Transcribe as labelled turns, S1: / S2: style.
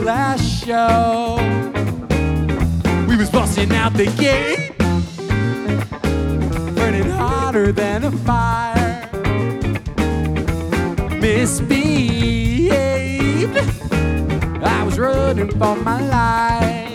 S1: last show. We was busting out the gate, burning hotter than a fire. Misbehaved, I was running for my life.